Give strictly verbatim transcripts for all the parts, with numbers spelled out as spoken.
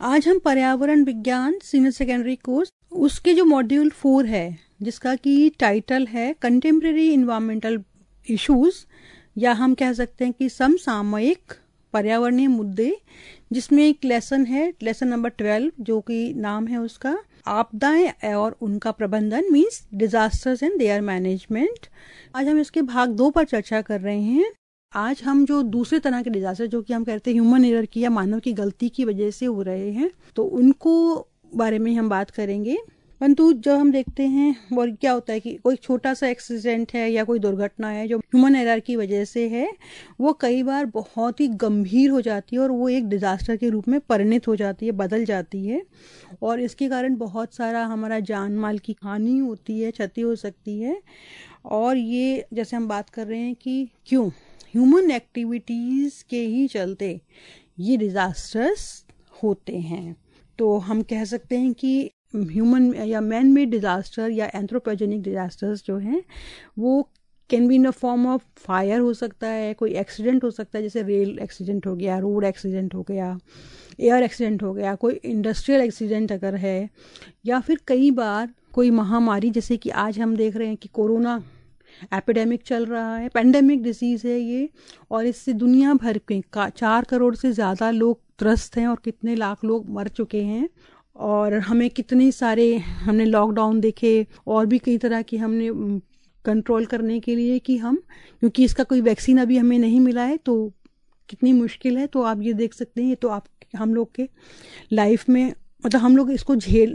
आज हम पर्यावरण विज्ञान सीनियर सेकेंडरी कोर्स उसके जो मॉड्यूल फोर है जिसका कि टाइटल है कंटेम्प्रेरी इन्वायरमेंटल इश्यूज, या हम कह सकते हैं कि समसामयिक पर्यावरणीय मुद्दे, जिसमें एक लेसन है, लेसन नंबर ट्वेल्व, जो कि नाम है उसका आपदाएं और उनका प्रबंधन, means disasters and their management. आज हम इसके भाग दो पर चर्चा कर रहे हैं। आज हम जो दूसरे तरह के डिजास्टर जो कि हम कहते हैं ह्यूमन एरर की या मानव की गलती की वजह से हो रहे हैं, तो उनको बारे में हम बात करेंगे। परंतु जब हम देखते हैं और क्या होता है कि कोई छोटा सा एक्सीडेंट है या कोई दुर्घटना है जो ह्यूमन एरर की वजह से है, वो कई बार बहुत ही गंभीर हो जाती है और वो एक डिजास्टर के रूप में परिणत हो जाती है, बदल जाती है, और इसके कारण बहुत सारा हमारा जान माल की हानि होती है, क्षति हो सकती है। और ये जैसे हम बात कर रहे हैं कि क्यों ह्यूमन एक्टिविटीज़ के ही चलते ये डिजास्टर्स होते हैं, तो हम कह सकते हैं कि ह्यूमन या मैन मेड डिजास्टर या एंथ्रोपोजेनिक डिजास्टर्स जो हैं वो can be in the form of fire हो सकता है, कोई एक्सीडेंट हो सकता है, जैसे रेल एक्सीडेंट हो गया, रोड एक्सीडेंट हो गया, एयर एक्सीडेंट हो गया, कोई इंडस्ट्रियल एक्सीडेंट अगर है, या फिर कई बार कोई महामारी, जैसे कि आज हम देख रहे हैं कि कोरोना एपिडेमिक चल रहा है, पेंडेमिक डिजीज है ये, और इससे दुनिया भर के चार करोड़ से ज़्यादा लोग त्रस्त हैं और कितने लाख लोग मर चुके हैं। और हमें कितने सारे हमने लॉकडाउन देखे और भी कई तरह की हमने कंट्रोल करने के लिए कि हम, क्योंकि इसका कोई वैक्सीन अभी हमें नहीं मिला है तो कितनी मुश्किल है। तो आप ये देख सकते हैं, ये तो आप हम लोग के लाइफ में, मतलब हम लोग इसको झेल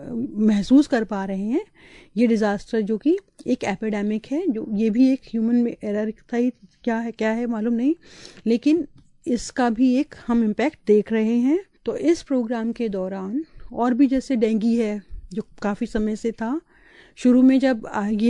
महसूस कर पा रहे हैं, ये डिज़ास्टर जो कि एक एपिडेमिक है, जो ये भी एक ह्यूमन एरर था ही, क्या है क्या है मालूम नहीं, लेकिन इसका भी एक हम इम्पैक्ट देख रहे हैं। तो इस प्रोग्राम के दौरान और भी, जैसे डेंगू है जो काफ़ी समय से था, शुरू में जब ये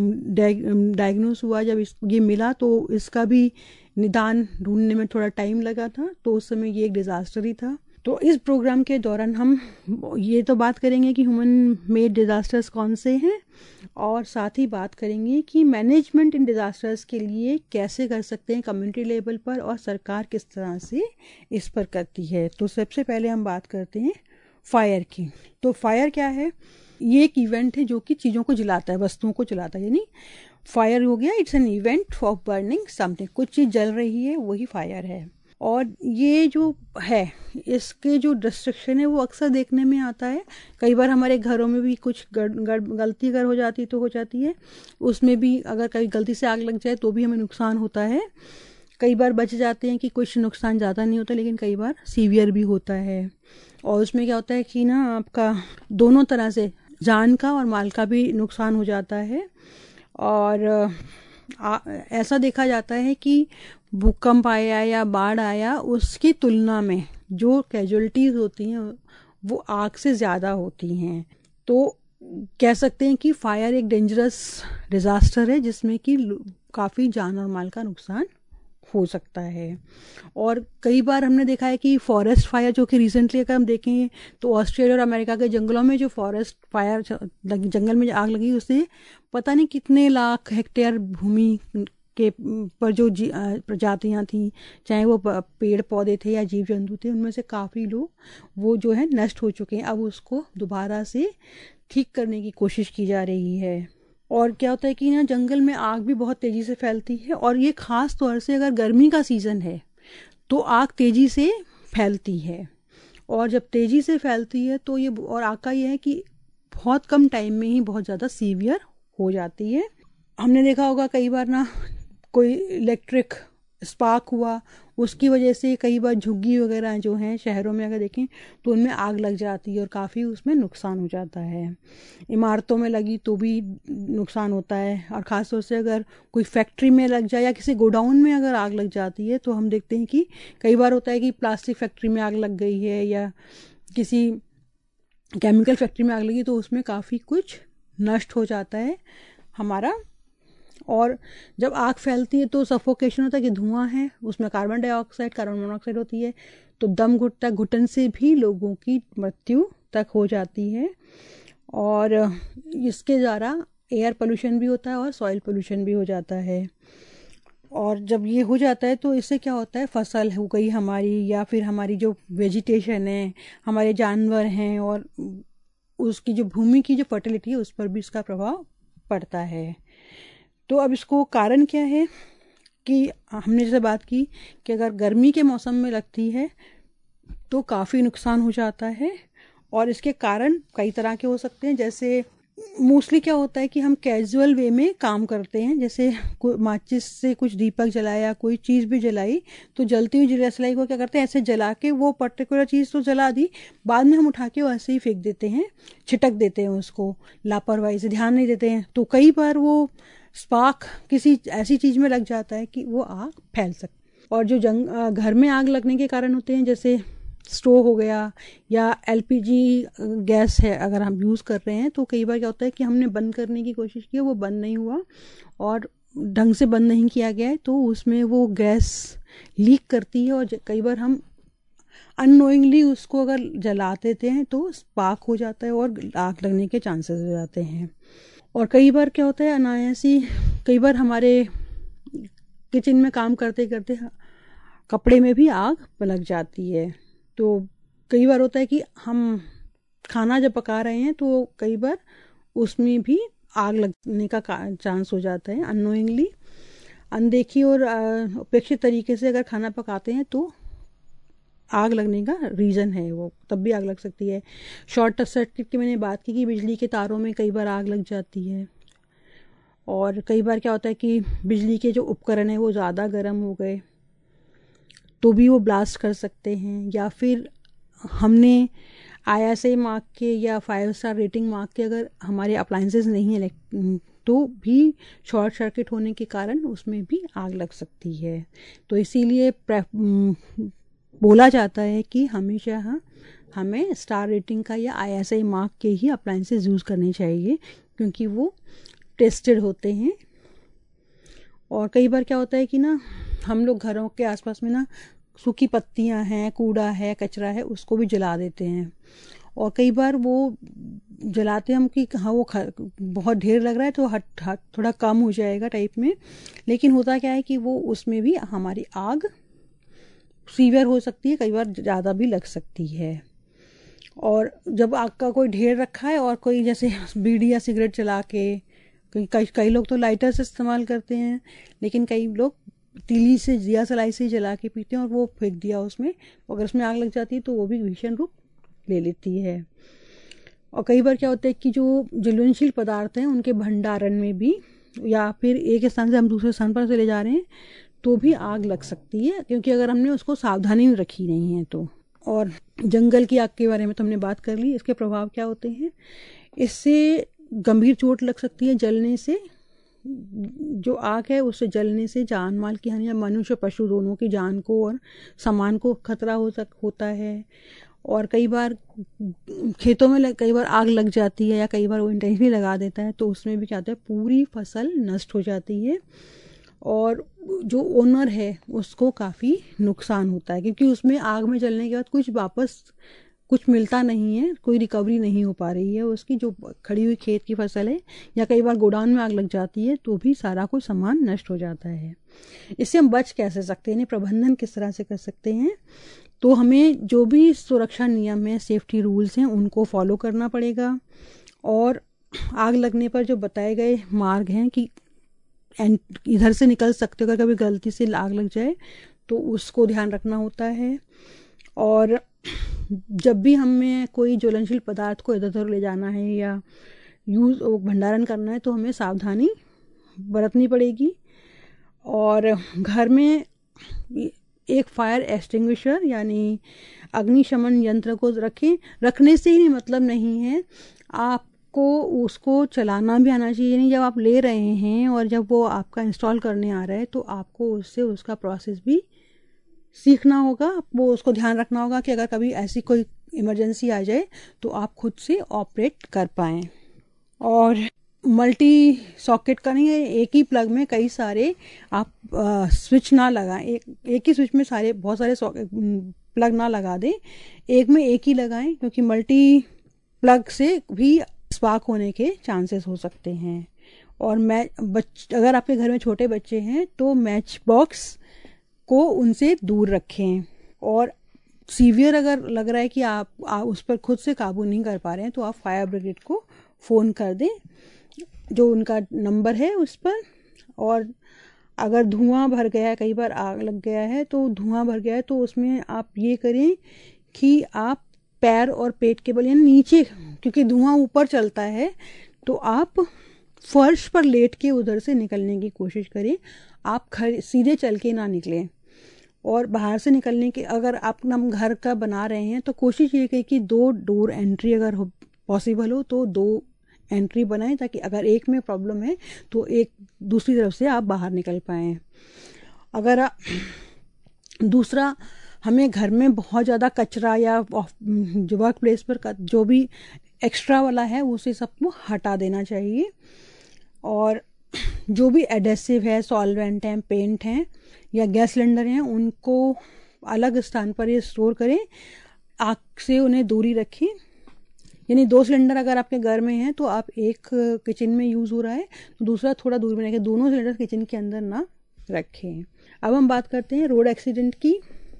डायग्नोस हुआ, जब इस ये मिला तो इसका भी निदान ढूंढने में थोड़ा टाइम लगा था, तो उस समय ये एक डिज़ास्टर ही था। तो इस प्रोग्राम के दौरान हम ये तो बात करेंगे कि ह्यूमन मेड डिज़ास्टर्स कौन से हैं, और साथ ही बात करेंगे कि मैनेजमेंट इन डिज़ास्टर्स के लिए कैसे कर सकते हैं कम्युनिटी लेवल पर, और सरकार किस तरह से इस पर करती है। तो सबसे पहले हम बात करते हैं फायर की। तो फायर क्या है? ये एक इवेंट है जो कि चीज़ों को जलाता है, वस्तुओं को जलाता है, यानी फायर हो गया, it's an event of burning something, कुछ चीज़ जल रही है, वही फायर है। और ये जो है, इसके जो डिस्ट्रक्शन है वो अक्सर देखने में आता है। कई बार हमारे घरों में भी कुछ गलती अगर हो जाती तो हो जाती है, उसमें भी अगर कहीं गलती से आग लग जाए तो भी हमें नुकसान होता है। कई बार बच जाते हैं कि कुछ नुकसान ज़्यादा नहीं होता, लेकिन कई बार सीवियर भी होता है। और उसमें क्या होता है कि ना, आपका दोनों तरह से जान का और माल का भी नुकसान हो जाता है। और आ, ऐसा देखा जाता है कि भूकंप आया या बाढ़ आया, उसकी तुलना में जो कैजुअलिटीज़ होती हैं वो आग से ज़्यादा होती हैं। तो कह सकते हैं कि फायर एक डेंजरस डिज़ास्टर है जिसमें कि काफ़ी जान और माल का नुकसान हो सकता है। और कई बार हमने देखा है कि फॉरेस्ट फायर, जो कि रिसेंटली अगर हम देखें तो ऑस्ट्रेलिया और अमेरिका के जंगलों में जो फॉरेस्ट फायर, जंगल में आग लगी, उससे पता नहीं कितने लाख हेक्टेयर भूमि के पर जो प्रजातियां थी, चाहे वो पेड़ पौधे थे या जीव जंतु थे, उनमें से काफ़ी लोग वो जो है नष्ट हो चुके हैं। अब उसको दोबारा से ठीक करने की कोशिश की जा रही है। और क्या होता है कि ना, जंगल में आग भी बहुत तेज़ी से फैलती है, और ये ख़ास तौर से अगर गर्मी का सीज़न है तो आग तेज़ी से फैलती है। और जब तेज़ी से फैलती है तो ये, और आग का ये है कि बहुत कम टाइम में ही बहुत ज़्यादा सीवियर हो जाती है। हमने देखा होगा कई बार ना, कोई इलेक्ट्रिक स्पार्क हुआ, उसकी वजह से कई बार झुग्गी वगैरह जो हैं शहरों में अगर देखें तो उनमें आग लग जाती है और काफ़ी उसमें नुकसान हो जाता है। इमारतों में लगी तो भी नुकसान होता है, और ख़ासतौर से अगर कोई फैक्ट्री में लग जाए या किसी गोडाउन में अगर आग लग जाती है तो हम देखते हैं कि कई बार होता है कि प्लास्टिक फैक्ट्री में आग लग गई है या किसी केमिकल फैक्ट्री में आग लगी, तो उसमें काफ़ी कुछ नष्ट हो जाता है हमारा। और जब आग फैलती है तो सफोकेशन होता है कि धुआं है, उसमें कार्बन डाइऑक्साइड, कार्बन मोनोऑक्साइड होती है, तो दम घुटता, घुटन से भी लोगों की मृत्यु तक हो जाती है। और इसके द्वारा एयर पोल्यूशन भी होता है और सॉइल पोल्यूशन भी हो जाता है। और जब ये हो जाता है तो इससे क्या होता है, फसल हो गई हमारी या फिर हमारी जो वेजिटेशन है, हमारे जानवर हैं, और उसकी जो भूमि की जो फर्टिलिटी है उस पर भी इसका प्रभाव पड़ता है। तो अब इसको कारण क्या है कि हमने जैसे बात की कि अगर गर्मी के मौसम में लगती है तो काफ़ी नुकसान हो जाता है, और इसके कारण कई तरह के हो सकते हैं। जैसे मोस्टली क्या होता है कि हम कैजुअल वे में काम करते हैं, जैसे माचिस से कुछ दीपक जलाया, कोई चीज़ भी जलाई, तो जलती हुई जलासलाई को क्या करते हैं, ऐसे जला के वो पर्टिकुलर चीज़ तो जला दी, बाद में हम उठा के वो ऐसे ही फेंक देते हैं, छिटक देते हैं उसको, लापरवाही से ध्यान नहीं देते हैं। तो कई बार वो स्पार्क किसी ऐसी चीज़ में लग जाता है कि वो आग फैल सकती। और जो जंग घर में आग लगने के कारण होते हैं, जैसे स्टोव हो गया या एलपीजी गैस है अगर हम यूज़ कर रहे हैं, तो कई बार क्या होता है कि हमने बंद करने की कोशिश की, वो बंद नहीं हुआ और ढंग से बंद नहीं किया गया है, तो उसमें वो गैस लीक करती है, और कई बार हम अननोइंगली उसको अगर जला देते हैं तो स्पार्क हो जाता है और आग लगने के चांसेस हो जाते हैं। और कई बार क्या होता है, अनायासी कई बार हमारे किचन में काम करते करते कपड़े में भी आग लग जाती है। तो कई बार होता है कि हम खाना जब पका रहे हैं तो कई बार उसमें भी आग लगने का चांस हो जाता है, अननोइंगली, अनदेखी और अपेक्षित तरीके से अगर खाना पकाते हैं तो आग लगने का रीज़न है वो, तब भी आग लग सकती है। शॉर्ट सर्किट की मैंने बात की कि बिजली के तारों में कई बार आग लग जाती है। और कई बार क्या होता है कि बिजली के जो उपकरण है वो ज़्यादा गर्म हो गए तो भी वो ब्लास्ट कर सकते हैं, या फिर हमने आई एस आई मार्क के या फाइव स्टार रेटिंग मार्क के अगर हमारे अप्लायंसेस नहीं है तो भी शॉर्ट सर्किट होने के कारण उसमें भी आग लग सकती है। तो इसीलिए बोला जाता है कि हमेशा हाँ, हमें स्टार रेटिंग का या आई एस आई मार्क के ही अप्लायंसेस यूज़ करने चाहिए, क्योंकि वो टेस्टेड होते हैं। और कई बार क्या होता है कि ना हम लोग घरों के आसपास में ना सूखी पत्तियां हैं, कूड़ा है, कचरा है, उसको भी जला देते हैं। और कई बार वो जलाते हम कि हाँ वो बहुत ढेर लग रहा है तो हट हट थोड़ा कम हो जाएगा टाइप में, लेकिन होता क्या है कि वो उसमें भी हमारी आग सीवियर हो सकती है, कई बार ज़्यादा भी लग सकती है। और जब आग का कोई ढेर रखा है और कोई जैसे बीड़ी या सिगरेट जला के, कई कई लोग तो लाइटर से इस्तेमाल करते हैं, लेकिन कई लोग तीली से दिया सलाई से जला के पीते हैं और वो फेंक दिया उसमें, अगर उसमें आग लग जाती है तो वो भी भीषण रूप ले लेती है। और कई बार क्या होता है कि जो ज्वलनशील पदार्थ हैं उनके भंडारण में भी, या फिर एक स्थान से हम दूसरे स्थान पर चले जा रहे हैं तो भी आग लग सकती है, क्योंकि अगर हमने उसको सावधानी रखी नहीं है तो। और जंगल की आग के बारे में तो हमने बात कर ली, इसके प्रभाव क्या होते हैं। इससे गंभीर चोट लग सकती है, जलने से, जो आग है उससे जलने से जान माल की हानि या मनुष्य पशु दोनों की जान को और सामान को खतरा हो सक होता है। और कई बार खेतों में कई बार आग लग जाती है, या कई बार वो इंटेंशनली लगा देता है, तो उसमें भी क्या होता है, पूरी फसल नष्ट हो जाती है और जो ओनर है उसको काफ़ी नुकसान होता है, क्योंकि उसमें आग में जलने के बाद कुछ वापस कुछ मिलता नहीं है, कोई रिकवरी नहीं हो पा रही है उसकी, जो खड़ी हुई खेत की फसल है। या कई बार गोडाउन में आग लग जाती है तो भी सारा कुछ सामान नष्ट हो जाता है। इससे हम बच कैसे सकते हैं, प्रबंधन किस तरह से कर सकते हैं। तो हमें जो भी सुरक्षा नियम है, सेफ्टी रूल्स हैं, उनको फॉलो करना पड़ेगा। और आग लगने पर जो बताए गए मार्ग हैं कि इधर से निकल सकते हो, अगर कभी गलती से आग लग जाए तो उसको ध्यान रखना होता है। और जब भी हमें कोई ज्वलनशील पदार्थ को इधर उधर ले जाना है या यूज़ भंडारण करना है तो हमें सावधानी बरतनी पड़ेगी। और घर में एक फायर एक्सटिंग्विशर यानी अग्निशमन यंत्र को रखें। रखने से ही मतलब नहीं है, आपको उसको चलाना भी आना चाहिए। नहीं, जब आप ले रहे हैं और जब वो आपका इंस्टॉल करने आ रहा है तो आपको उससे उसका प्रोसेस भी सीखना होगा। वो उसको ध्यान रखना होगा कि अगर कभी ऐसी कोई इमरजेंसी आ जाए तो आप खुद से ऑपरेट कर पाएँ। और मल्टी सॉकेट का नहीं है, एक ही प्लग में कई सारे आप आ, स्विच ना लगाएं। एक एक ही स्विच में सारे बहुत सारे प्लग ना लगा दें, एक में एक ही लगाएं, क्योंकि मल्टी प्लग से भी स्पार्क होने के चांसेस हो सकते हैं। और मैच बच अगर आपके घर में छोटे बच्चे हैं तो मैच बॉक्स को उनसे दूर रखें। और सीवियर अगर लग रहा है कि आप, आप उस पर खुद से काबू नहीं कर पा रहे हैं तो आप फायर ब्रिगेड को फ़ोन कर दें, जो उनका नंबर है उस पर। और अगर धुआं भर गया है, कई बार आग लग गया है तो धुआं भर गया है, तो उसमें आप ये करें कि आप पैर और पेट के बल यानी नीचे, क्योंकि धुआं ऊपर चलता है, तो आप फर्श पर लेट के उधर से निकलने की कोशिश करें। आप खड़े सीधे चल के ना निकलें। और बाहर से निकलने के अगर आप हम घर का बना रहे हैं तो कोशिश ये करें कि दो डोर एंट्री अगर हो पॉसिबल हो तो दो एंट्री बनाएं, ताकि अगर एक में प्रॉब्लम है तो एक दूसरी तरफ से आप बाहर निकल पाएँ। अगर आ, दूसरा, हमें घर में बहुत ज़्यादा कचरा या जो वर्क प्लेस पर जो भी एक्स्ट्रा वाला है उसे सबको हटा देना चाहिए। और जो भी एडेसिव है, सॉल्वेंट हैं, पेंट हैं या गैस सिलेंडर हैं, उनको अलग स्थान पर ये स्टोर करें, आग से उन्हें दूरी रखें। यानी दो सिलेंडर अगर आपके घर में हैं तो आप एक किचन में यूज़ हो रहा है तो दूसरा थोड़ा दूर में रखें, दोनों सिलेंडर किचन के अंदर ना रखें। अब हम बात करते हैं रोड एक्सीडेंट की।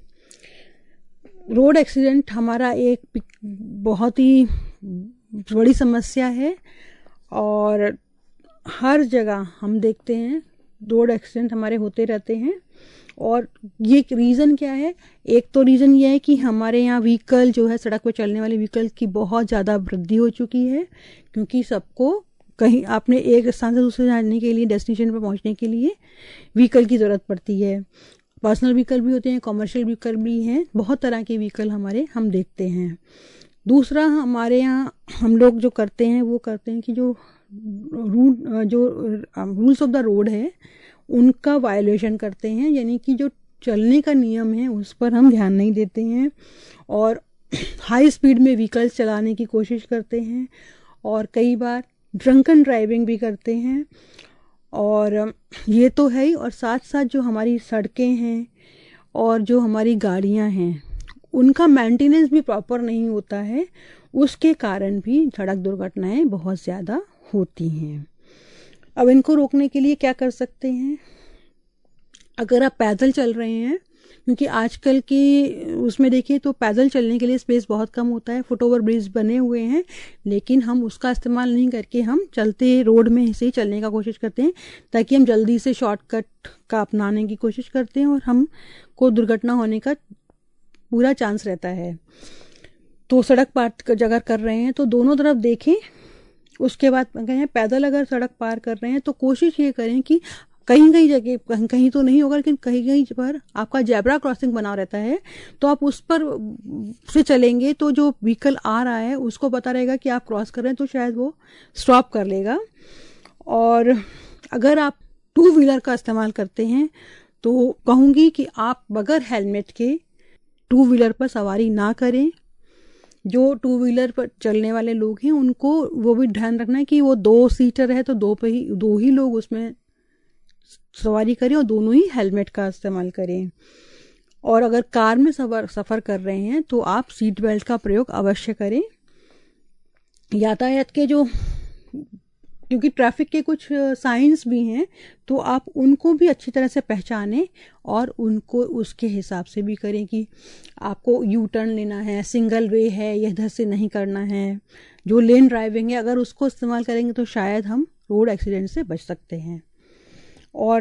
रोड एक्सीडेंट हमारा एक बहुत ही बड़ी समस्या है और हर जगह हम देखते हैं रोड एक्सीडेंट हमारे होते रहते हैं। और ये रीज़न क्या है? एक तो रीज़न ये है कि हमारे यहाँ व्हीकल जो है, सड़क पर चलने वाले व्हीकल की बहुत ज़्यादा वृद्धि हो चुकी है, क्योंकि सबको कहीं आपने एक स्थान से दूसरे जाने के लिए, डेस्टिनेशन पर पहुँचने के लिए व्हीकल की ज़रूरत पड़ती है। पर्सनल व्हीकल भी होते हैं, कॉमर्शियल व्हीकल भी हैं, बहुत तरह के व्हीकल हमारे हम देखते हैं। दूसरा, हमारे यहाँ हम लोग जो करते हैं वो करते हैं कि जो रूट जो रूल्स ऑफ द रोड है उनका वायलेशन करते हैं, यानी कि जो चलने का नियम है उस पर हम ध्यान नहीं देते हैं और हाई स्पीड में व्हीकल चलाने की कोशिश करते हैं और कई बार ड्रंकन ड्राइविंग भी करते हैं। और ये तो है ही, और साथ साथ जो हमारी सड़कें हैं और जो हमारी गाड़ियां हैं उनका मेंटेनेंस भी प्रॉपर नहीं होता है, उसके कारण भी सड़क दुर्घटनाएं बहुत ज़्यादा होती हैं। अब इनको रोकने के लिए क्या कर सकते हैं? अगर आप पैदल चल रहे हैं, क्योंकि आजकल की उसमें देखिए तो पैदल चलने के लिए स्पेस बहुत कम होता है, फुट ओवर ब्रिज बने हुए हैं, लेकिन हम उसका इस्तेमाल नहीं करके हम चलते रोड में से ही चलने का कोशिश करते हैं, ताकि हम जल्दी से शॉर्टकट का अपनाने की कोशिश करते हैं और हम को दुर्घटना होने का पूरा चांस रहता है। तो सड़क पार अगर कर रहे हैं तो दोनों तरफ देखें। उसके बाद कहें पैदल अगर सड़क पार कर रहे हैं तो कोशिश ये करें कि कहीं कहीं जगह, कहीं कहीं तो नहीं होगा लेकिन कहीं कहीं पर आपका जेब्रा क्रॉसिंग बना रहता है, तो आप उस पर से चलेंगे तो जो व्हीकल आ रहा है उसको पता रहेगा कि आप क्रॉस कर रहे हैं, तो शायद वो स्टॉप कर लेगा। और अगर आप टू व्हीलर का इस्तेमाल करते हैं तो कहूँगी कि आप बगैर हेलमेट के टू व्हीलर पर सवारी ना करें। जो टू व्हीलर पर चलने वाले लोग हैं उनको वो भी ध्यान रखना है कि वो दो सीटर है तो दो पे ही दो ही लोग उसमें सवारी करें और दोनों ही हेलमेट का इस्तेमाल करें। और अगर कार में सफर सफ़र कर रहे हैं तो आप सीट बेल्ट का प्रयोग अवश्य करें। यातायात के जो, क्योंकि ट्रैफिक के कुछ साइंस भी हैं तो आप उनको भी अच्छी तरह से पहचानें और उनको उसके हिसाब से भी करें कि आपको यू टर्न लेना है, सिंगल वे है, यह इधर से नहीं करना है। जो लेन ड्राइविंग है अगर उसको इस्तेमाल करेंगे तो शायद हम रोड एक्सीडेंट से बच सकते हैं। और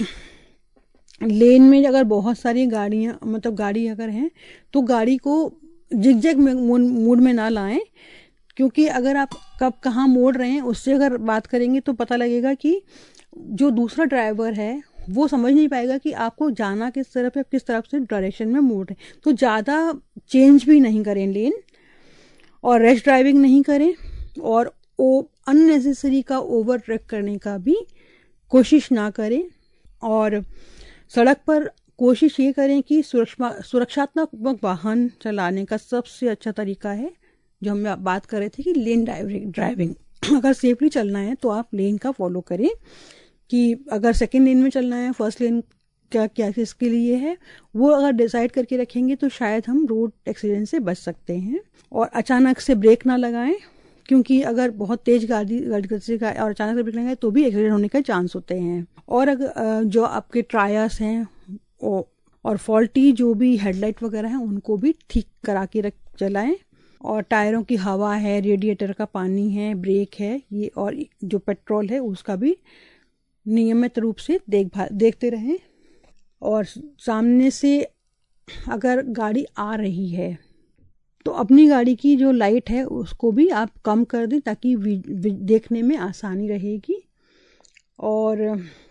लेन में अगर बहुत सारी गाड़ियाँ मतलब गाड़ी अगर हैं तो गाड़ी को जिग-जैग में मोड में ना लाएं, क्योंकि अगर आप कब कहाँ मोड़ रहे हैं उससे अगर बात करेंगे तो पता लगेगा कि जो दूसरा ड्राइवर है वो समझ नहीं पाएगा कि आपको जाना किस तरफ है, किस तरफ से डायरेक्शन में मोड़ रहे हैं। तो ज़्यादा चेंज भी नहीं करें लेन, और रैश ड्राइविंग नहीं करें, और अननेसेसरी का ओवर ट्रेक करने का भी कोशिश ना करें। और सड़क पर कोशिश ये करें कि सुरक्षा सुरक्षात्मक वाहन चलाने का सबसे अच्छा तरीका है जो हम बात कर रहे थे कि लेन ड्राइविंग। अगर सेफली चलना है तो आप लेन का फॉलो करें, कि अगर सेकंड लेन में चलना है, फर्स्ट लेन क्या क्या किसके लिए है वो अगर डिसाइड करके रखेंगे तो शायद हम रोड एक्सीडेंट से बच सकते हैं। और अचानक से ब्रेक ना लगाएं, क्योंकि अगर बहुत तेज गाड़ी गाड़ी से और अचानक से ब्रेक लगाए तो भी एक्सीडेंट होने का चांस होते हैं। और अगर जो आपके टायर्स हैं और फॉल्टी जो भी हेडलाइट वगैरह हैं उनको भी ठीक करा के रख चलाएं। और टायरों की हवा है, रेडिएटर का पानी है, ब्रेक है, ये और जो पेट्रोल है उसका भी नियमित रूप से देखभाल देखते रहें। और सामने से अगर गाड़ी आ रही है तो अपनी गाड़ी की जो लाइट है उसको भी आप कम कर दें ताकि देखने में आसानी रहेगी। और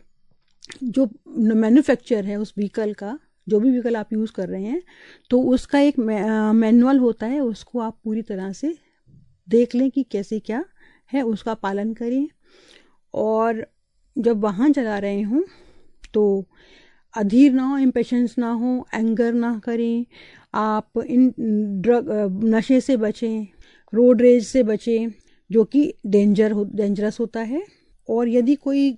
जो मैन्युफैक्चर है उस व्हीकल का, जो भी व्हीकल आप यूज़ कर रहे हैं, तो उसका एक मैनुअल होता है, उसको आप पूरी तरह से देख लें कि कैसे क्या है, उसका पालन करें। और जब वाहन चला रहे हों तो अधीर ना हो, इम्पेशेंस ना हो, एंगर ना करें। आप इन ड्रग नशे से बचें, रोड रेज से बचें जो कि डेंजर हो डेंजरस होता है। और यदि कोई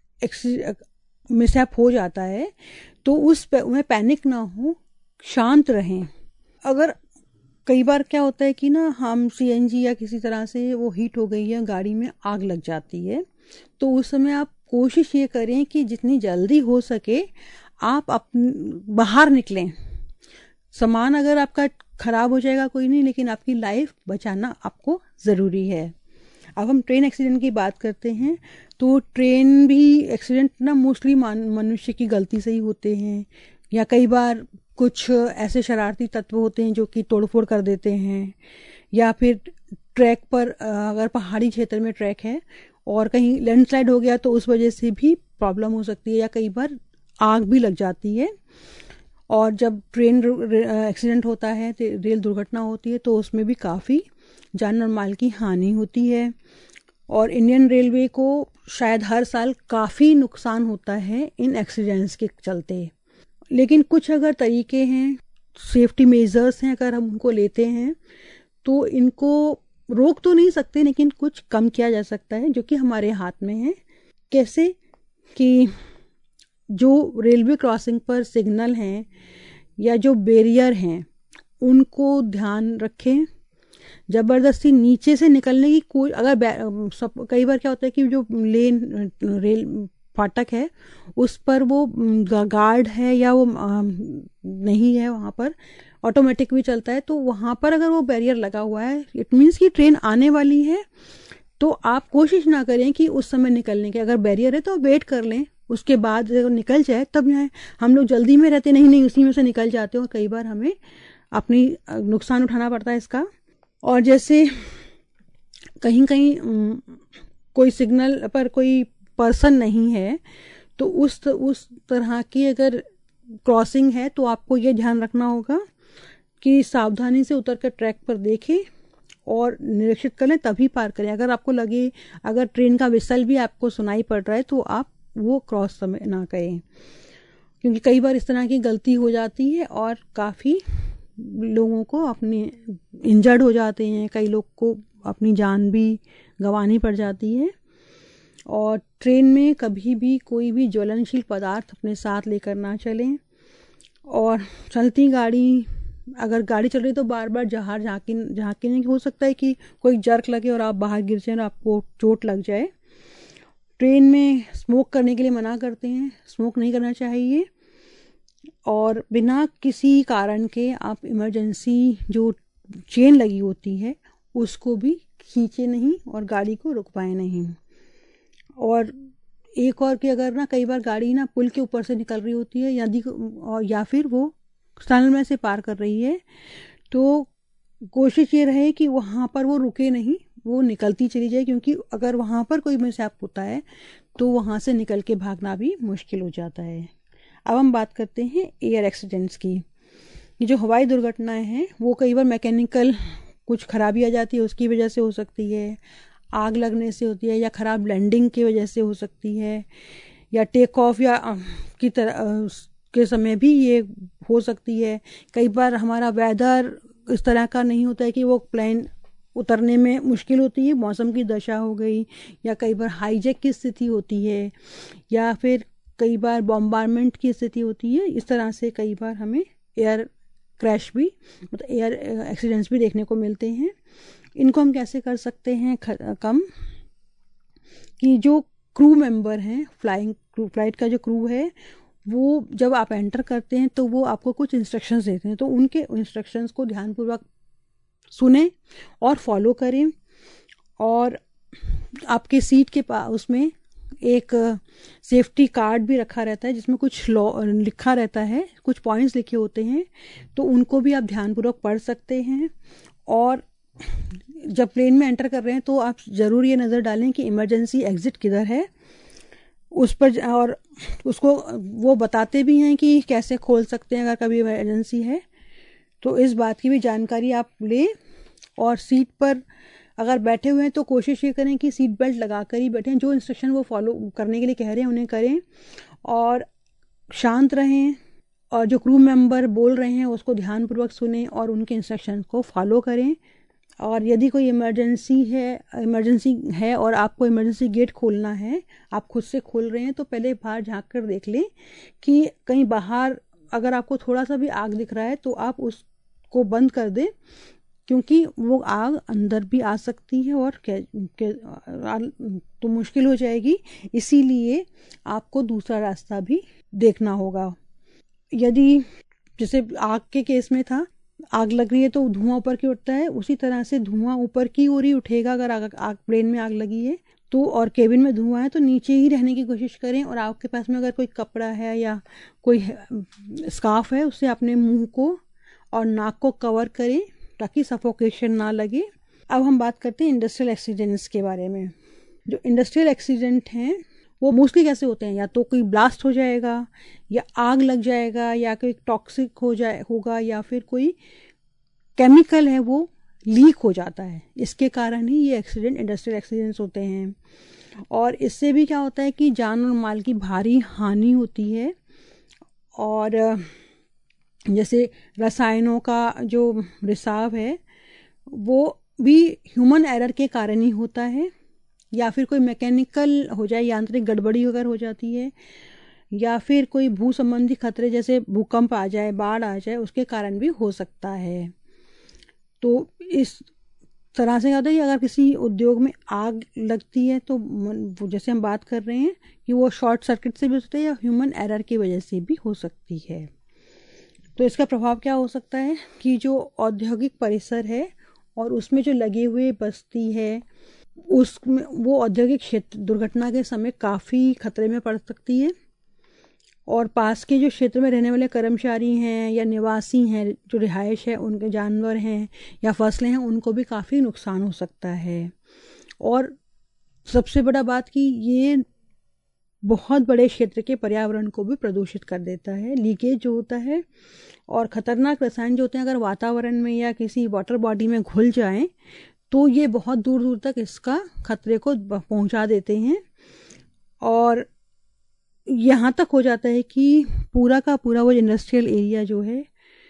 मिसहैप हो जाता है तो उस पे में पैनिक ना हो, शांत रहें। अगर कई बार क्या होता है कि ना हम सीएनजी या किसी तरह से वो हीट हो गई है, गाड़ी में आग लग जाती है, तो उस समय आप कोशिश ये करें कि जितनी जल्दी हो सके आप अपन बाहर निकलें। सामान अगर आपका खराब हो जाएगा कोई नहीं, लेकिन आपकी लाइफ बचाना आपको ज़रूरी है। अब हम ट्रेन एक्सीडेंट की बात करते हैं तो ट्रेन भी एक्सीडेंट ना मोस्टली मनुष्य की गलती से ही होते हैं, या कई बार कुछ ऐसे शरारती तत्व होते हैं जो कि तोड़फोड़ कर देते हैं, या फिर ट्रैक पर अगर पहाड़ी क्षेत्र में ट्रैक है और कहीं लैंडस्लाइड हो गया तो उस वजह से भी प्रॉब्लम हो सकती है, या कई बार आग भी लग जाती है। और जब ट्रेन एक्सीडेंट होता है, रेल दुर्घटना होती है, तो उसमें भी काफ़ी जान और माल की हानि होती है। और इंडियन रेलवे को शायद हर साल काफ़ी नुकसान होता है इन एक्सीडेंट्स के चलते। लेकिन कुछ अगर तरीके हैं, सेफ्टी मेजर्स हैं, अगर हम उनको लेते हैं तो इनको रोक तो नहीं सकते, लेकिन कुछ कम किया जा सकता है, जो कि हमारे हाथ में है। कैसे कि जो रेलवे क्रॉसिंग पर सिग्नल हैं या जो बैरियर हैं उनको ध्यान रखें। ज़बरदस्ती नीचे से निकलने की कोई अगर सब कई बार क्या होता है कि जो लेन रेल फाटक है उस पर वो गार्ड है या वो नहीं है, वहाँ पर ऑटोमेटिक भी चलता है, तो वहाँ पर अगर वो बैरियर लगा हुआ है, इट मीन्स कि ट्रेन आने वाली है, तो आप कोशिश ना करें कि उस समय निकलने के। अगर बैरियर है तो वेट कर लें, उसके बाद जब निकल जाए तब जाए। हम लोग जल्दी में रहते नहीं नहीं उसी में से निकल जाते हैं और कई बार हमें अपनी नुकसान उठाना पड़ता है इसका। और जैसे कहीं कहीं कोई सिग्नल पर कोई पर्सन नहीं है तो उस उस तरह की अगर क्रॉसिंग है तो आपको ये ध्यान रखना होगा कि सावधानी से उतर कर ट्रैक पर देखें और निरीक्षित करें, तभी पार करें। अगर आपको लगे अगर ट्रेन का विसल भी आपको सुनाई पड़ रहा है तो आप वो क्रॉस समय ना करें, क्योंकि कई बार इस तरह की गलती हो जाती है और काफ़ी लोगों को अपने इंजर्ड हो जाते हैं, कई लोग को अपनी जान भी गंवानी पड़ जाती है। और ट्रेन में कभी भी कोई भी ज्वलनशील पदार्थ अपने साथ लेकर ना चलें। और चलती गाड़ी, अगर गाड़ी चल रही तो बार बार जहार झाँकी झाँकी नहीं, हो सकता है कि कोई जर्क लगे और आप बाहर गिर जाए और आपको चोट लग जाए। ट्रेन में स्मोक करने के लिए मना करते हैं, स्मोक नहीं करना चाहिए। और बिना किसी कारण के आप इमरजेंसी जो चेन लगी होती है उसको भी खींचे नहीं और गाड़ी को रुकवाएं नहीं। और एक और कि अगर ना कई बार गाड़ी ना पुल के ऊपर से निकल रही होती है यदि और या फिर वो टनल में से पार कर रही है, तो कोशिश ये रहे कि वहाँ पर वो रुके नहीं, वो निकलती चली जाए, क्योंकि अगर वहाँ पर कोई मिसहैप होता है तो वहाँ से निकल के भागना भी मुश्किल हो जाता है। अब हम बात करते हैं एयर एक्सीडेंट्स की। ये जो हवाई दुर्घटनाएं हैं वो कई बार मैकेनिकल कुछ खराबी आ जाती है, उसकी वजह से हो सकती है, आग लगने से होती है, या ख़राब लैंडिंग की वजह से हो सकती है, या टेक ऑफ या की तरह के समय भी ये हो सकती है। कई बार हमारा वेदर इस तरह का नहीं होता है कि वो प्लेन उतरने में मुश्किल होती है, मौसम की दशा हो गई, या कई बार हाईजैक की स्थिति होती है, या फिर कई बार बॉम्बारमेंट की स्थिति होती है। इस तरह से कई बार हमें एयर क्रैश भी, मतलब एयर एक्सीडेंट्स भी देखने को मिलते हैं। इनको हम कैसे कर सकते हैं कम, कि जो क्रू मेंबर हैं, फ्लाइंग क्रू, फ्लाइट का जो क्रू है, वो जब आप एंटर करते हैं तो वो आपको कुछ इंस्ट्रक्शंस देते हैं, तो उनके इंस्ट्रक्शंस को ध्यानपूर्वक सुने और फॉलो करें। और आपके सीट के पास उसमें एक सेफ्टी कार्ड भी रखा रहता है जिसमें कुछ लॉ लिखा रहता है, कुछ पॉइंट्स लिखे होते हैं, तो उनको भी आप ध्यानपूर्वक पढ़ सकते हैं। और जब प्लेन में एंटर कर रहे हैं तो आप ज़रूर ये नज़र डालें कि इमरजेंसी एग्ज़िट किधर है उस पर, और उसको वो बताते भी हैं कि कैसे खोल सकते हैं अगर कभी इमरजेंसी है, तो इस बात की भी जानकारी आप लें। और सीट पर अगर बैठे हुए हैं तो कोशिश ये करें कि सीट बेल्ट लगा कर ही बैठें, जो इंस्ट्रक्शन वो फॉलो करने के लिए कह रहे हैं उन्हें करें, और शांत रहें, और जो क्रू मेंबर बोल रहे हैं उसको ध्यानपूर्वक सुनें और उनके इंस्ट्रक्शन को फॉलो करें। और यदि कोई इमरजेंसी है इमरजेंसी है और आपको इमरजेंसी गेट खोलना है, आप खुद से खोल रहे हैं, तो पहले बाहर झांक कर देख लें कि कहीं बाहर अगर आपको थोड़ा सा भी आग दिख रहा है तो आप उसको बंद कर दें, क्योंकि वो आग अंदर भी आ सकती है और क्या, क्या तो मुश्किल हो जाएगी। इसीलिए आपको दूसरा रास्ता भी देखना होगा। यदि जैसे आग के केस में था, आग लग रही है तो धुआं ऊपर की उठता है, उसी तरह से धुआं ऊपर की ओर ही उठेगा अगर आग, आग प्लेन में आग लगी है तो, और केबिन में धुआं है तो नीचे ही रहने की कोशिश करें। और आपके पास में अगर कोई कपड़ा है या कोई स्कार्फ है, उससे अपने मुंह को और नाक को कवर करें ताकि सफोकेशन ना लगे। अब हम बात करते हैं इंडस्ट्रियल एक्सीडेंट्स के बारे में। जो इंडस्ट्रियल एक्सीडेंट हैं वो मोस्टली कैसे होते हैं, या तो कोई ब्लास्ट हो जाएगा, या आग लग जाएगा, या कोई टॉक्सिक हो जाए होगा, या फिर कोई केमिकल है वो लीक हो जाता है। इसके कारण ही ये एक्सीडेंट इंडस्ट्रियल एक्सीडेंट्स होते हैं। और इससे भी क्या होता है कि जान और माल की भारी हानि होती है। और जैसे रसायनों का जो रिसाव है वो भी ह्यूमन एरर के कारण ही होता है, या फिर कोई मैकेनिकल हो जाए, यांत्रिक गड़बड़ी अगर हो जाती है, या फिर कोई भू संबंधी खतरे जैसे भूकंप आ जाए, बाढ़ आ जाए, उसके कारण भी हो सकता है। तो इस तरह से क्या होता है कि अगर किसी उद्योग में आग लगती है तो जैसे हम बात कर रहे हैं कि वो शॉर्ट सर्किट से भी हो सकता है या ह्यूमन एरर की वजह से भी हो सकती है। तो इसका प्रभाव क्या हो सकता है कि जो औद्योगिक परिसर है और उसमें जो लगे हुए बस्ती है, उसमें वो औद्योगिक क्षेत्र दुर्घटना के समय काफ़ी खतरे में पड़ सकती है। और पास के जो क्षेत्र में रहने वाले कर्मचारी हैं या निवासी हैं, जो रिहाइश है, उनके जानवर हैं या फसलें हैं, उनको भी काफ़ी नुकसान हो सकता है। और सबसे बड़ा बात कि ये बहुत बड़े क्षेत्र के पर्यावरण को भी प्रदूषित कर देता है। लीकेज जो होता है और ख़तरनाक रसायन जो होते हैं अगर वातावरण में या किसी वाटर बॉडी में घुल जाएं तो ये बहुत दूर दूर तक इसका खतरे को पहुंचा देते हैं। और यहाँ तक हो जाता है कि पूरा का पूरा वो इंडस्ट्रियल एरिया जो है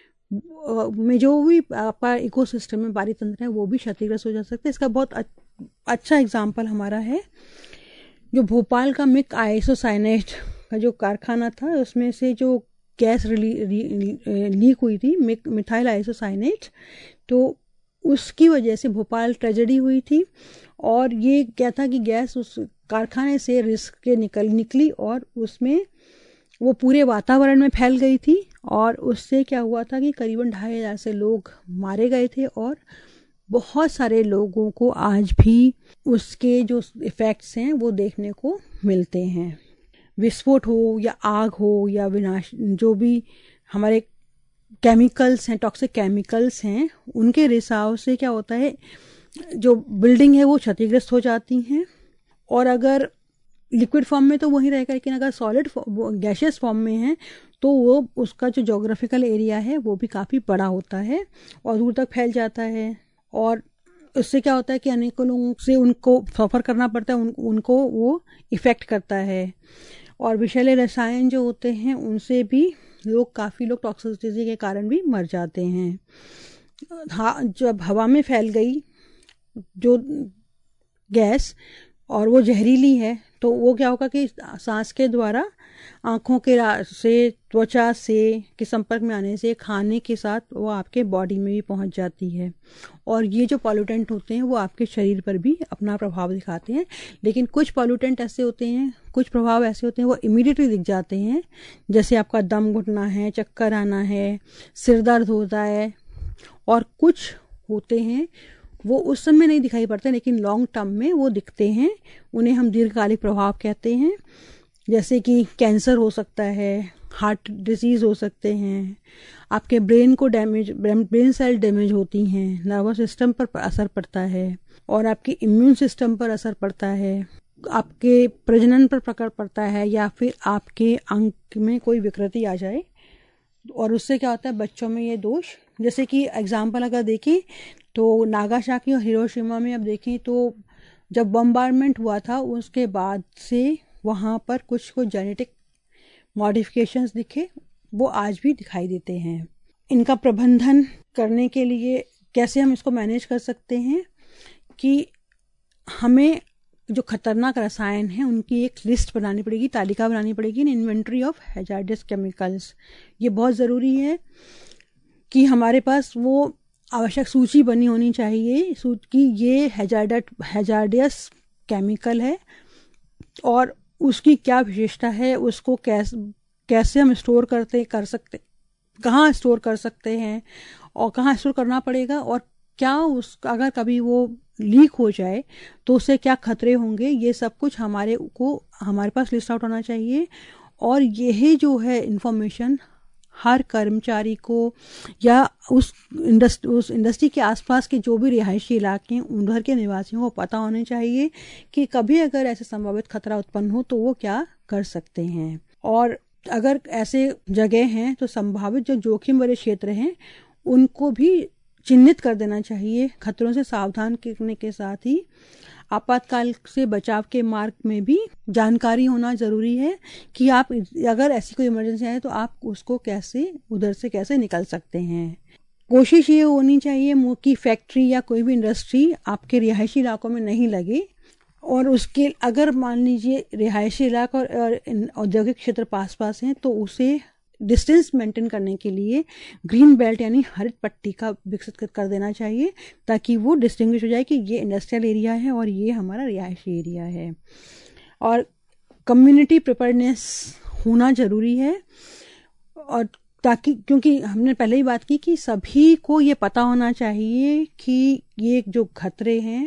में जो भी आपका इकोसिस्टम में पारितंत्र है वो भी क्षतिग्रस्त हो जा सकता है। इसका बहुत अच्छा एग्जाम्पल हमारा है जो भोपाल का मिक आइसोसाइनेट का जो कारखाना था, उसमें से जो गैस लीक हुई थी, मिक मिथाइल आइसोसाइनेट, तो उसकी वजह से भोपाल ट्रेजेडी हुई थी। और ये क्या था कि गैस उस कारखाने से रिस्क के निकल निकली और उसमें वो पूरे वातावरण में फैल गई थी। और उससे क्या हुआ था कि करीबन ढाई हजार से लोग मारे गए थे और बहुत सारे लोगों को आज भी उसके जो इफ़ेक्ट्स हैं वो देखने को मिलते हैं। विस्फोट हो या आग हो या विनाश, जो भी हमारे केमिकल्स हैं, टॉक्सिक केमिकल्स हैं, उनके रिसाव से क्या होता है, जो बिल्डिंग है वो क्षतिग्रस्त हो जाती हैं। और अगर लिक्विड फॉर्म में तो वही रहेगा, लेकिन अगर सॉलिड गैशियस फॉर्म में है तो वो उसका जो जोग्राफिकल एरिया है वो भी काफ़ी बड़ा होता है और दूर तक फैल जाता है। और उससे क्या होता है कि अनेकों लोगों से उनको सफ़र करना पड़ता है, उन, उनको वो इफ़ेक्ट करता है। और विषैले रसायन जो होते हैं उनसे भी लोग काफ़ी लोग टॉक्सिसिटी के कारण भी मर जाते हैं। हाँ, जब हवा में फैल गई जो गैस और वो जहरीली है तो वो क्या होगा कि सांस के द्वारा आँखों के से, त्वचा से के संपर्क में आने से खाने के साथ वो आपके बॉडी में भी पहुंच जाती है। और ये जो पॉल्यूटेंट होते हैं वो आपके शरीर पर भी अपना प्रभाव दिखाते हैं। लेकिन कुछ पॉल्यूटेंट ऐसे होते हैं, कुछ प्रभाव ऐसे होते हैं वो इमीडिएटली दिख जाते हैं, जैसे आपका दम घुटना है, चक्कर आना है, सिर दर्द होता है। और कुछ होते हैं वो उस समय नहीं दिखाई पड़ते, लेकिन लॉन्ग टर्म में वो दिखते हैं, उन्हें हम दीर्घकालिक प्रभाव कहते हैं। जैसे कि कैंसर हो सकता है, हार्ट डिजीज़ हो सकते हैं, आपके ब्रेन को डैमेज, ब्रेन सेल डैमेज होती हैं, नर्वस सिस्टम पर असर पड़ता है और आपके इम्यून सिस्टम पर असर पड़ता है, आपके प्रजनन पर प्रकट पड़ता है, या फिर आपके अंग में कोई विकृति आ जाए और उससे क्या होता है बच्चों में ये दोष। जैसे कि एग्जाम्पल अगर देखें तो नागासाकी और हिरोशिमा में अब देखें तो जब बम्बार्डमेंट हुआ था उसके बाद से वहाँ पर कुछ कुछ जेनेटिक मॉडिफिकेशंस दिखे, वो आज भी दिखाई देते हैं। इनका प्रबंधन करने के लिए कैसे हम इसको मैनेज कर सकते हैं कि हमें जो खतरनाक रसायन हैं उनकी एक लिस्ट बनानी पड़ेगी, तालिका बनानी पड़ेगी, इन्वेंटरी ऑफ हैजार्डस केमिकल्स। ये बहुत ज़रूरी है कि हमारे पास वो आवश्यक सूची बनी होनी चाहिए कि ये हैजार्डट हैजार्डियस केमिकल है और उसकी क्या विशेषता है, उसको कैसे कैसे हम स्टोर करते कर सकते कहाँ स्टोर कर सकते हैं और कहाँ स्टोर करना पड़ेगा, और क्या उस अगर कभी वो लीक हो जाए तो उससे क्या खतरे होंगे, ये सब कुछ हमारे को हमारे पास लिस्ट आउट होना चाहिए। और यही जो है इंफॉर्मेशन हर कर्मचारी को या उस इंडस्ट्री उस इंडस्ट्री के आसपास के जो भी रिहायशी इलाके हैं उधर के निवासियों को पता होने चाहिए कि कभी अगर ऐसे संभावित खतरा उत्पन्न हो तो वो क्या कर सकते हैं। और अगर ऐसे जगह हैं तो संभावित जो जोखिम वाले क्षेत्र हैं उनको भी चिन्हित कर देना चाहिए। खतरों से सावधान करने के साथ ही आपातकाल से बचाव के मार्ग में भी जानकारी होना ज़रूरी है कि आप अगर ऐसी कोई इमरजेंसी आए तो आप उसको कैसे उधर से कैसे निकल सकते हैं। कोशिश ये होनी चाहिए कि फैक्ट्री या कोई भी इंडस्ट्री आपके रिहायशी इलाकों में नहीं लगे, और उसके अगर मान लीजिए रिहायशी इलाका और औद्योगिक क्षेत्र पास पास हैं तो उसे डिस्टेंस मेंटेन करने के लिए ग्रीन बेल्ट यानी हरित पट्टी का विकसित कर देना चाहिए, ताकि वो डिस्टिंग्विश हो जाए कि ये इंडस्ट्रियल एरिया है और ये हमारा रिहायशी एरिया है। और कम्युनिटी प्रिपेयर्डनेस होना ज़रूरी है, और ताकि क्योंकि हमने पहले ही बात की कि सभी को ये पता होना चाहिए कि ये जो खतरे हैं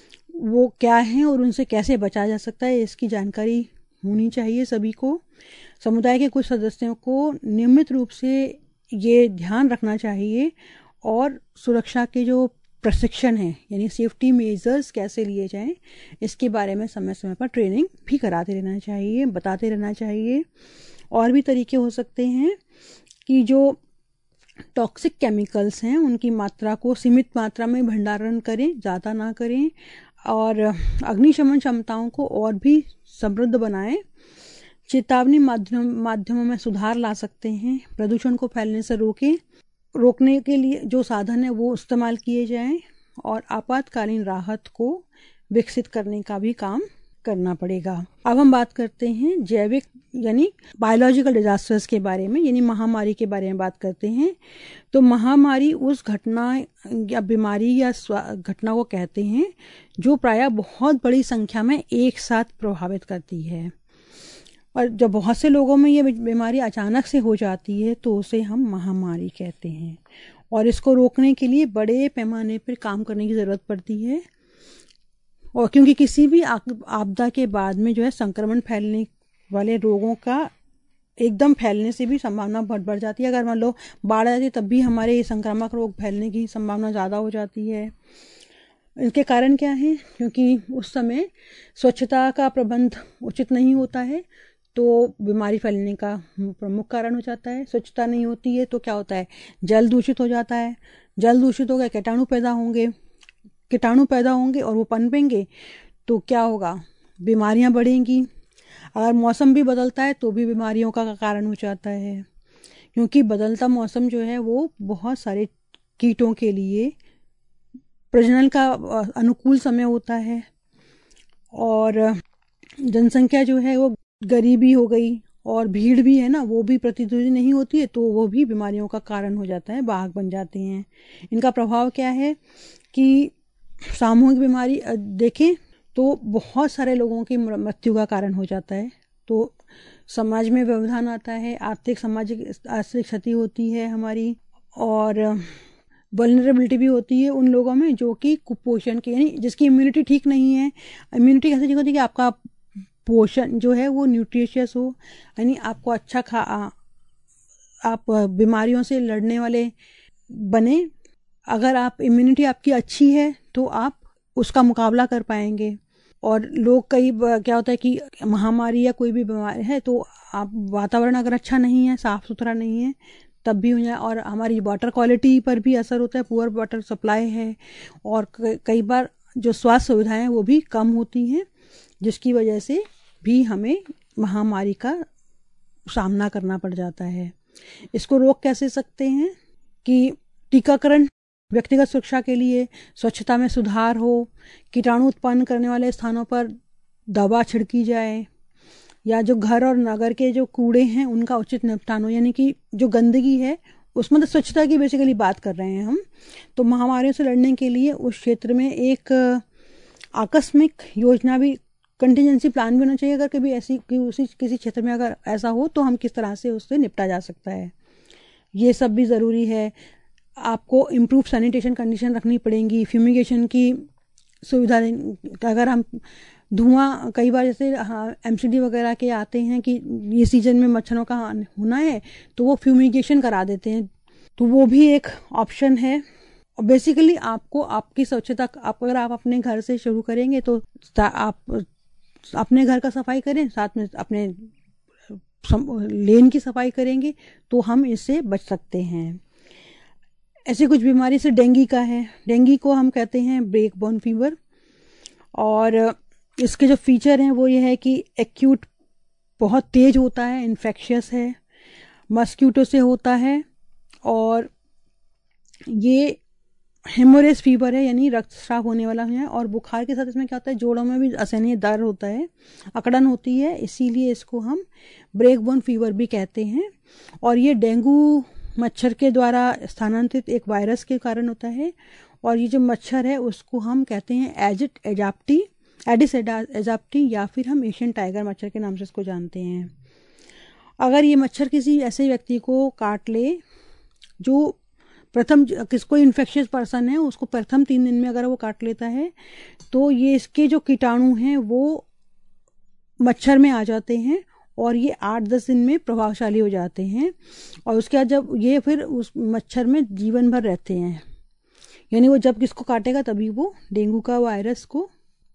वो क्या हैं और उनसे कैसे बचा जा सकता है, इसकी जानकारी होनी चाहिए सभी को। समुदाय के कुछ सदस्यों को नियमित रूप से ये ध्यान रखना चाहिए और सुरक्षा के जो प्रशिक्षण हैं यानी सेफ्टी मेजर्स कैसे लिए जाएं इसके बारे में समय समय पर ट्रेनिंग भी कराते रहना चाहिए, बताते रहना चाहिए। और भी तरीके हो सकते हैं कि जो टॉक्सिक केमिकल्स हैं उनकी मात्रा को सीमित मात्रा में भंडारण करें, ज़्यादा ना करें, और अग्निशमन क्षमताओं को और भी समृद्ध बनाएं। चेतावनी माध्यम माध्यमों में सुधार ला सकते हैं, प्रदूषण को फैलने से रोकें, रोकने के लिए जो साधन है वो इस्तेमाल किए जाएं, और आपातकालीन राहत को विकसित करने का भी काम करना पड़ेगा। अब हम बात करते हैं जैविक यानी बायोलॉजिकल डिजास्टर्स के बारे में, यानी महामारी के बारे में बात करते हैं। तो महामारी उस घटना या बीमारी या घटना को कहते हैं जो प्रायः बहुत बड़ी संख्या में एक साथ प्रभावित करती है, और जब बहुत से लोगों में ये बीमारी अचानक से हो जाती है तो उसे हम महामारी कहते हैं। और इसको रोकने के लिए बड़े पैमाने पर काम करने की ज़रूरत पड़ती है, और क्योंकि किसी भी आपदा के बाद में जो है संक्रमण फैलने वाले रोगों का एकदम फैलने से भी संभावना बहुत बढ़ जाती है। अगर मान लो बाढ़ आ जाती है तब भी हमारे ये संक्रामक रोग फैलने की संभावना ज़्यादा हो जाती है। इनके कारण क्या है? क्योंकि उस समय स्वच्छता का प्रबंध उचित नहीं होता है तो बीमारी फैलने का प्रमुख कारण हो जाता है। स्वच्छता नहीं होती है तो क्या होता है? जल दूषित हो जाता है। जल दूषित हो गया, कीटाणु पैदा होंगे कीटाणु पैदा होंगे और वो पनपेंगे तो क्या होगा? बीमारियां बढ़ेंगी। अगर मौसम भी बदलता है तो भी बीमारियों का कारण हो जाता है, क्योंकि बदलता मौसम जो है वो बहुत सारे कीटों के लिए प्रजनन का अनुकूल समय होता है। और जनसंख्या जो है वो गरीबी हो गई और भीड़ भी है ना, वो भी प्रतिद्वंदी नहीं होती है, तो वो भी बीमारियों का कारण हो जाता है, वाहक बन जाते हैं। इनका प्रभाव क्या है कि सामूहिक बीमारी देखें तो बहुत सारे लोगों की मृत्यु का कारण हो जाता है। तो समाज में व्यवधान आता है, आर्थिक सामाजिक आर्थिक क्षति होती है हमारी, और वल्नरेबिलिटी भी होती है उन लोगों में जो कि कुपोषण के, यानी जिसकी इम्यूनिटी ठीक नहीं है। इम्यूनिटी कैसे ठीक होती है कि आपका पोषण जो है वो न्यूट्रिशियस हो, यानी आपको अच्छा खा आप बीमारियों से लड़ने वाले बने। अगर आप इम्यूनिटी आपकी अच्छी है तो आप उसका मुकाबला कर पाएंगे। और लोग कई क्या होता है कि महामारी या कोई भी बीमारी है तो आप वातावरण अगर अच्छा नहीं है, साफ सुथरा नहीं है, तब भी हो जाए। और हमारी वाटर क्वालिटी पर भी असर होता है, पुअर वाटर सप्लाई है, और कई बार जो स्वास्थ्य सुविधाएं हैं वो भी कम होती हैं, जिसकी वजह से भी हमें महामारी का सामना करना पड़ जाता है। इसको रोक कैसे सकते हैं कि टीकाकरण, व्यक्तिगत सुरक्षा के लिए स्वच्छता में सुधार हो, कीटाणु उत्पन्न करने वाले स्थानों पर दवा छिड़की जाए, या जो घर और नगर के जो कूड़े हैं उनका उचित निपटान हो, यानी कि जो गंदगी है उसमें, तो स्वच्छता की बेसिकली बात कर रहे हैं हम। तो महामारियों से लड़ने के लिए उस क्षेत्र में एक आकस्मिक योजना भी, कंटिजेंसी प्लान भी होना चाहिए। अगर कभी ऐसी कि उसी किसी क्षेत्र में अगर ऐसा हो तो हम किस तरह से उससे निपटा जा सकता है, ये सब भी ज़रूरी है। आपको इम्प्रूव सैनिटेशन कंडीशन रखनी पड़ेंगी, फ्यूमिगेशन की सुविधा। अगर हम धुआं, कई बार जैसे हाँ एमसीडी वगैरह के आते हैं कि ये सीजन में मच्छरों का होना है तो वो फ्यूमिगेशन करा देते हैं, तो वो भी एक ऑप्शन है। और बेसिकली आपको आपकी स्वच्छता, आप अगर आप अपने घर से शुरू करेंगे तो आप अपने घर का सफाई करें, साथ में अपने लेन की सफाई करेंगे तो हम इससे बच सकते हैं। ऐसी कुछ बीमारी से डेंगू का है, डेंगू को हम कहते हैं ब्रेक बॉर्न फीवर, और इसके जो फीचर हैं वो ये है कि एक्यूट बहुत तेज होता है, इन्फेक्शियस है, मस्क्यूटो से होता है, और ये हेमोरेज फीवर है, यानी रक्तस्राव होने वाला है। और बुखार के साथ इसमें क्या होता है, जोड़ों में भी असहनीय दर्द होता है, अकड़न होती है, इसीलिए इसको हम ब्रेक बॉर्न फीवर भी कहते हैं। और ये डेंगू मच्छर के द्वारा स्थानांतरित एक वायरस के कारण होता है। और ये जो मच्छर है उसको हम कहते हैं एजिट एजाप्टी एडिस एजाप्टी, या फिर हम एशियन टाइगर मच्छर के नाम से इसको जानते हैं। अगर ये मच्छर किसी ऐसे व्यक्ति को काट ले जो प्रथम किसको इन्फेक्शियस पर्सन है, उसको प्रथम तीन दिन में अगर वो काट लेता है तो ये इसके जो कीटाणु हैं वो मच्छर में आ जाते हैं और ये आठ दस दिन में प्रभावशाली हो जाते हैं। और उसके बाद जब ये फिर उस मच्छर में जीवन भर रहते हैं, यानी वो जब किसको काटेगा तभी वो डेंगू का वायरस को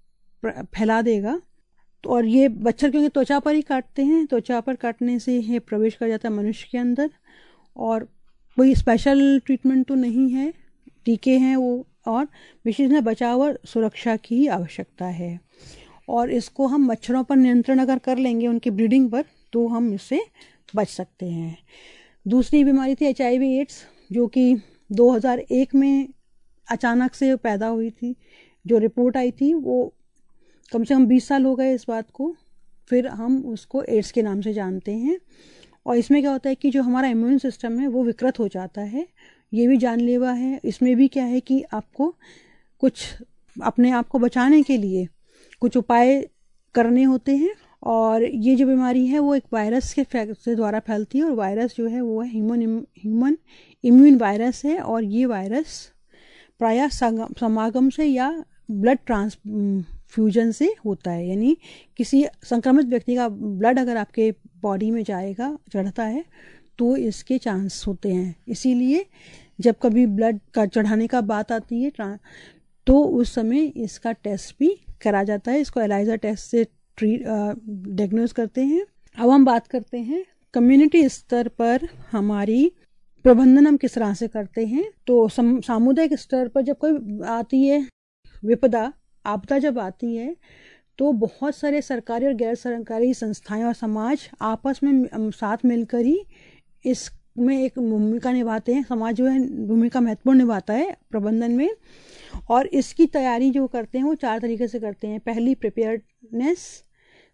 फैला देगा। तो और ये मच्छर क्योंकि त्वचा पर ही काटते हैं, त्वचा पर काटने से ये प्रवेश कर जाता है मनुष्य के अंदर, और कोई स्पेशल ट्रीटमेंट तो नहीं है, टीके हैं वो, और विशेष बचाव और सुरक्षा की ही आवश्यकता है। और इसको हम मच्छरों पर नियंत्रण अगर कर लेंगे उनकी ब्रीडिंग पर, तो हम इससे बच सकते हैं। दूसरी बीमारी थी एच आई वी एड्स, जो कि दो हज़ार एक में अचानक से पैदा हुई थी। जो रिपोर्ट आई थी वो कम से कम बीस साल हो गए इस बात को, फिर हम उसको एड्स के नाम से जानते हैं। और इसमें क्या होता है कि जो हमारा इम्यून सिस्टम है वो विकृत हो जाता है, ये भी जानलेवा है। इसमें भी क्या है कि आपको कुछ अपने आप को बचाने के लिए कुछ उपाय करने होते हैं। और ये जो बीमारी है वो एक वायरस के से द्वारा फैलती है, और वायरस जो है वो है ह्यूमन ह्यूमन इम्यून वायरस है। और ये वायरस प्रायः समागम से या ब्लड ट्रांसफ्यूजन से होता है, यानी किसी संक्रमित व्यक्ति का ब्लड अगर आपके बॉडी में जाएगा, चढ़ता है, तो इसके चांस होते हैं। इसीलिए जब कभी ब्लड का चढ़ाने का बात आती है तो उस समय इसका टेस्ट भी करा जाता है। इसको एलाइजा टेस्ट से ट्रीट डायग्नोज करते हैं। अब हम बात करते हैं कम्युनिटी स्तर पर हमारी प्रबंधन हम किस तरह से करते हैं। तो सामुदायिक स्तर पर जब कोई आती है विपदा, आपदा जब आती है, तो बहुत सारे सरकारी और गैर सरकारी संस्थाएं और समाज आपस में साथ मिलकर ही इसमें एक भूमिका निभाते हैं। समाज जो है भूमिका महत्वपूर्ण निभाता है प्रबंधन में। और इसकी तैयारी जो करते हैं वो चार तरीके से करते हैं। पहली प्रिपेयर्डनेस,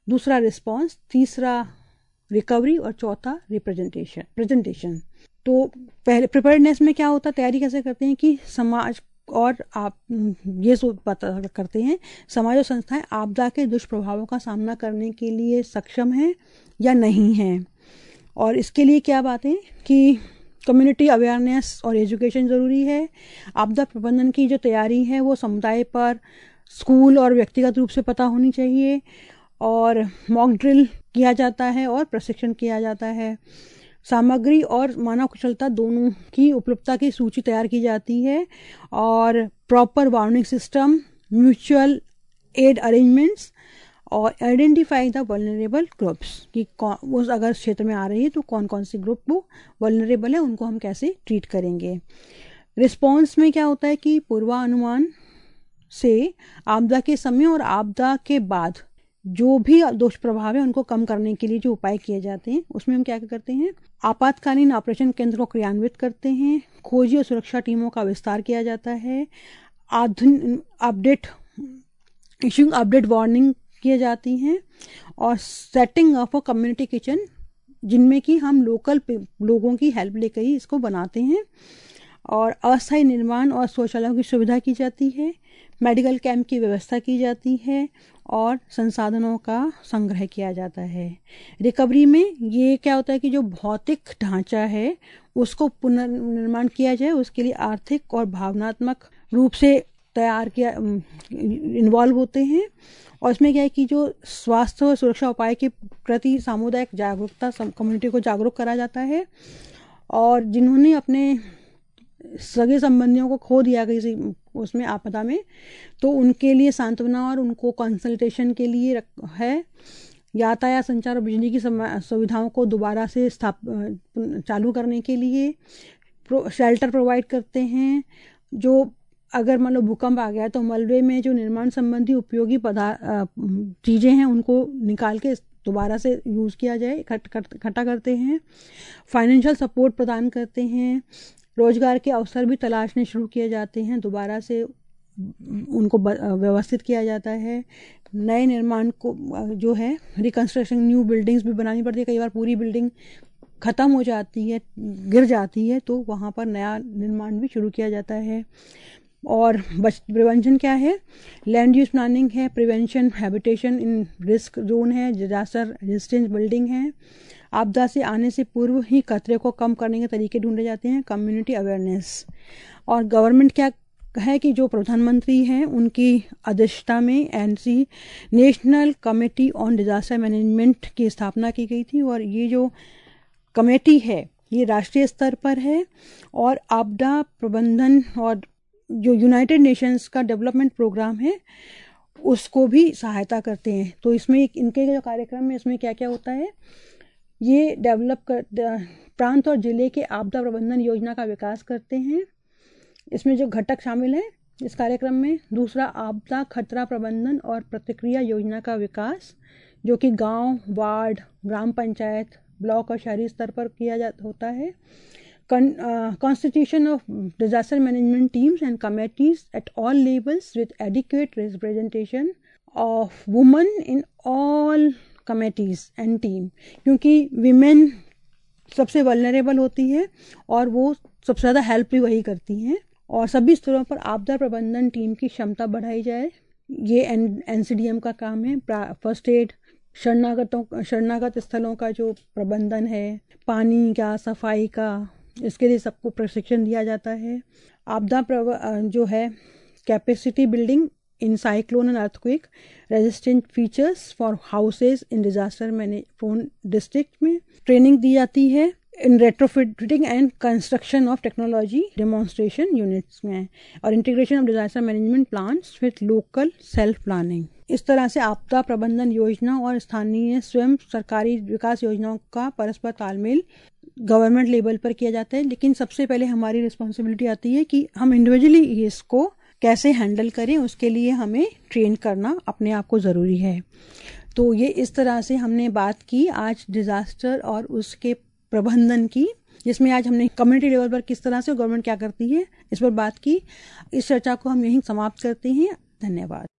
दूसरा रिस्पॉन्स, तीसरा रिकवरी और चौथा रिप्रेजेंटेशन प्रेजेंटेशन। तो पहले प्रिपेयर्डनेस में क्या होता है, तैयारी कैसे करते हैं कि समाज और आप ये पता करते हैं समाज और संस्थाएं आपदा के दुष्प्रभावों का सामना करने के लिए सक्षम हैं या नहीं हैं। और इसके लिए क्या बातें कि कम्युनिटी अवेयरनेस और एजुकेशन ज़रूरी है। आपदा प्रबंधन की जो तैयारी है वो समुदाय पर, स्कूल और व्यक्तिगत रूप से पता होनी चाहिए। और मॉक ड्रिल किया जाता है और प्रशिक्षण किया जाता है। सामग्री और मानव कुशलता दोनों की उपलब्धता की सूची तैयार की जाती है। और proper warning system, mutual aid arrangements और आइडेंटिफाई द वल्नरेबल ग्रुप्स कि वो अगर क्षेत्र में आ रही है तो कौन कौन से ग्रुप वो वल्नरेबल है, उनको हम कैसे ट्रीट करेंगे। रिस्पॉन्स में क्या होता है कि पूर्वानुमान से आपदा के समय और आपदा के बाद जो भी दुष्प्रभाव है उनको कम करने के लिए जो उपाय किए जाते हैं उसमें हम क्या करते हैं, आपातकालीन ऑपरेशन केंद्र को क्रियान्वित करते हैं। खोजी और सुरक्षा टीमों का विस्तार किया जाता है। आधुनिक अपडेट इशूइंग अपडेट वार्निंग किए जाती हैं। और setting up a community kitchen जिनमें कि हम लोकल लोगों की हेल्प लेकर ही इसको बनाते हैं। और अस्थायी निर्माण और शौचालयों की सुविधा की जाती है। मेडिकल कैंप की व्यवस्था की जाती है और संसाधनों का संग्रह किया जाता है। रिकवरी में ये क्या होता है कि जो भौतिक ढांचा है उसको पुनर्निर्माण किया जाए, उसके लिए आर्थिक और भावनात्मक रूप से तैयार किया इन्वॉल्व होते हैं। और इसमें क्या है कि जो स्वास्थ्य और सुरक्षा उपाय के प्रति सामुदायिक जागरूकता, कम्युनिटी को जागरूक करा जाता है। और जिन्होंने अपने सगे संबंधियों को खो दिया किसी उसमें आपदा में, तो उनके लिए सांत्वना और उनको कंसल्टेशन के लिए है। यातायात, संचार और बिजली की सुविधाओं को दोबारा से स्थाप चालू करने के लिए प्रो, शेल्टर प्रोवाइड करते हैं। जो अगर मान लो भूकंप आ गया तो मलबे में जो निर्माण संबंधी उपयोगी पदार्थ चीज़ें हैं उनको निकाल के दोबारा से यूज़ किया जाए, इकट्ठा करते हैं। फाइनेंशियल सपोर्ट प्रदान करते हैं। रोजगार के अवसर भी तलाशने शुरू किए जाते हैं, दोबारा से उनको व्यवस्थित किया जाता है। नए निर्माण को जो है रिकंस्ट्रक्शन, न्यू बिल्डिंग्स भी बनानी पड़ती है। कई बार पूरी बिल्डिंग ख़त्म हो जाती है, गिर जाती है, तो वहाँ पर नया निर्माण भी शुरू किया जाता है। और प्रिवेंशन क्या है, लैंड यूज प्लानिंग है, prevention, habitation in risk zone है, डिजास्टर रेजिस्टेंस बिल्डिंग है। आपदा से आने से पूर्व ही खतरे को कम करने के तरीके ढूंढे जाते हैं। Community awareness. और गवर्नमेंट क्या है कि जो प्रधानमंत्री हैं उनकी अध्यक्षता में NC national committee on disaster management की स्थापना की गई थी। और ये जो कमेटी है ये राष्ट्रीय स्तर पर है और आपदा प्रबंधन और जो यूनाइटेड नेशंस का डेवलपमेंट प्रोग्राम है उसको भी सहायता करते हैं। तो इसमें इनके जो कार्यक्रम में इसमें क्या क्या होता है, ये डेवलप कर प्रांत और जिले के आपदा प्रबंधन योजना का विकास करते हैं। इसमें जो घटक शामिल हैं इस कार्यक्रम में, दूसरा आपदा खतरा प्रबंधन और प्रतिक्रिया योजना का विकास जो कि गांव, वार्ड, ग्राम पंचायत, ब्लॉक और शहरी स्तर पर किया जाता होता है। constitution of disaster management teams and committees at all levels with adequate representation of women in all committees and team, क्योंकि women सबसे vulnerable होती है और वो सबसे ज़्यादा हेल्प भी वही करती हैं। और सभी स्तरों पर आपदा प्रबंधन टीम की क्षमता बढ़ाई जाए, ये एन सी डी एम का काम है। फर्स्ट एड, शरणागतों शरणागत स्थलों का जो प्रबंधन है, पानी का, सफाई का, इसके लिए सबको प्रशिक्षण दिया जाता है। आपदा जो है capacity building in cyclone and earthquake resistant features for houses in disaster manage prone district में ट्रेनिंग दी जाती है। In retrofitting and construction of technology demonstration units में और integration of disaster management plans with local self planning. इस तरह से आपदा प्रबंधन योजना और स्थानीय स्वयं सरकारी विकास योजनाओं का परस्पर तालमेल गवर्नमेंट लेवल पर किया जाता है। लेकिन सबसे पहले हमारी रिस्पॉन्सिबिलिटी आती है कि हम इंडिविजुअली इसको कैसे हैंडल करें, उसके लिए हमें ट्रेन करना अपने आप को ज़रूरी है। तो ये इस तरह से हमने बात की आज डिज़ास्टर और उसके प्रबंधन की, जिसमें आज हमने कम्युनिटी लेवल पर किस तरह से गवर्नमेंट क्या करती है इस पर बात की। इस चर्चा को हम यहीं समाप्त करते हैं। धन्यवाद।